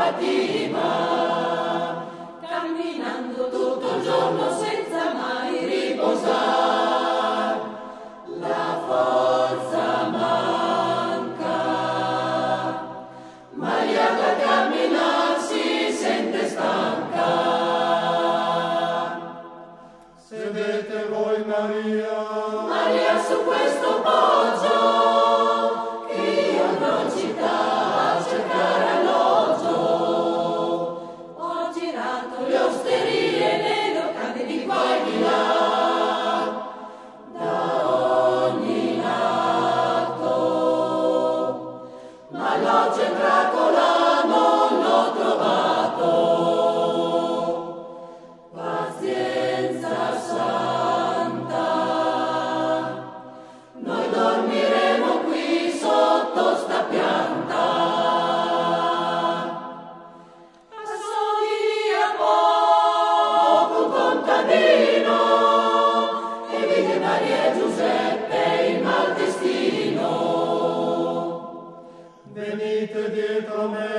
fatima, camminando tutto il giorno senza mai riposare. La forza manca, Maria da camminare si sente stanca. Sedete voi Maria, Maria su questo poggio, che io andrò in città a cercare alloggio. Ho girato le osterie, le locande di qua e di là, da ogni lato, ma alloggio in Dracula non l'ho trovato. Pazienza santa, noi dormiremo qui sotto sta pianta. Assomiglia poco un contadino e vide Maria e Giuseppe il maldestino. venite dietro me.